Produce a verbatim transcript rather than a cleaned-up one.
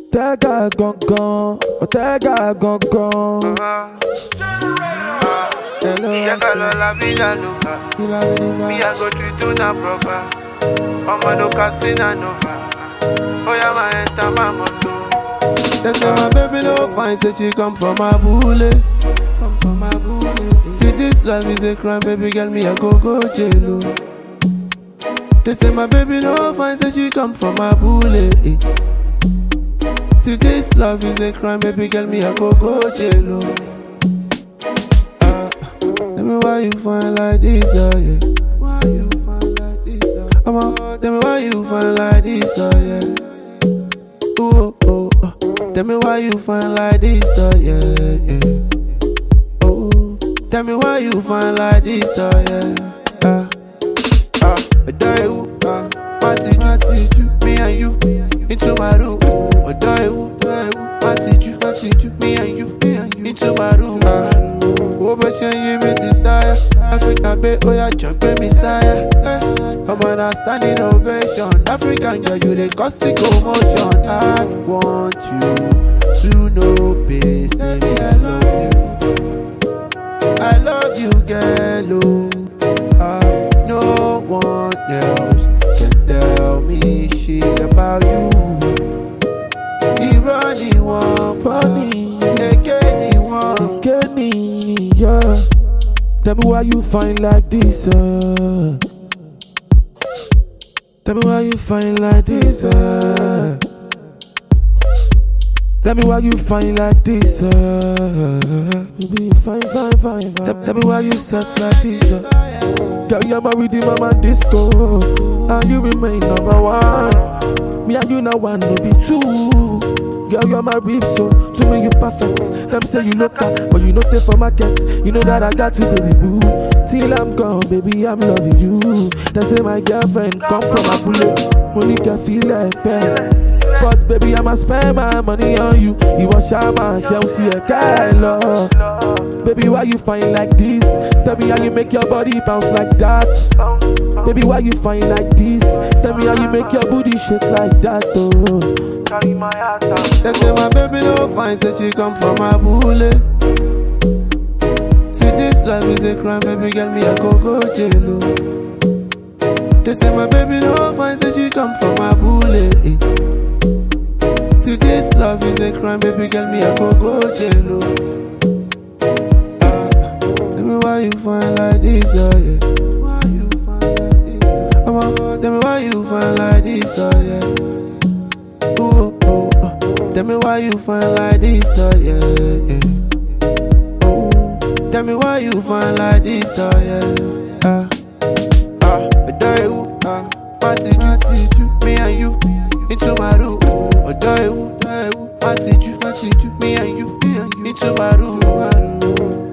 Otega gangan, Otega gangan. Hello, la vida loca. Me I go treat you na proper. I'ma no casino nova. Oh yeah, my enter my moto. They say my baby no fine, say she come from my bullet. Come from my bullet. See this life is a crime, baby girl, me I go go jail. They say my baby no fine, say she come from my bullet. See this love is a crime, baby girl, me I go go jail. Uh, tell me why you fine like this, oh yeah. Why you fine like this, oh yeah. I'ma, tell me why you fine like this, oh yeah. Ooh, oh, oh. Tell me why you fine like this, oh yeah, yeah. Oh, tell me why you fine like this, oh yeah. Ah, ah, adore ah, party you, me and you, into my room. Adore party you, party you, me and you, into my room. Ah, over share you me the tire. Africa bay, oh yeah, jump me messiah. Come on, I standing ovation. African girl, you the cause commotion. I want you to know, baby, say me I love you. I love you, girl. Oh, uh, no one else can tell me shit about you. He running one, Funny, again one, Kenny, yeah. Tell me why you fine like this, uh. Tell me why you fine like this, uh. Tell me why you fine like this, uh. Baby, you fine, fine, fine, fine. Tell, tell me why you sass like this, uh. Girl, you're my rhythm, I'm a disco, and you remain number one. Me and you now one, no be two. Girl, you're my rib, so to me you perfect. Them say you look up, but you know they for market. You know that I got you, baby boo. Till I'm gone, baby, I'm loving you. They say my girlfriend come from a bullet. Money can feel like pen. But baby, I'ma spend my money on you. You want shama, Chelsea, a Kylo. Baby, why you fine like this? Tell me how you make your body bounce like that. Baby, why you fine like this? Tell me how you make your booty shake like that, oh. They say my baby no fine, say she come from my bullet. See this life is a crime, baby girl, me I go go jail. They say my baby no fine, say she come from my bullet. See this love is a crime, baby girl, me I go go jail. Ah, tell me why you fine like this, oh yeah. Why you fine like this, oh yeah. I'ma, tell me why you fine like this, oh yeah. Ooh, oh, oh. Tell me why you fine like this, oh yeah, yeah. Ooh, tell me why you fine like this, oh yeah. Ah, ah, adore ah, party you, me and you, into my room. Adore party you, party you, me and you, into my room.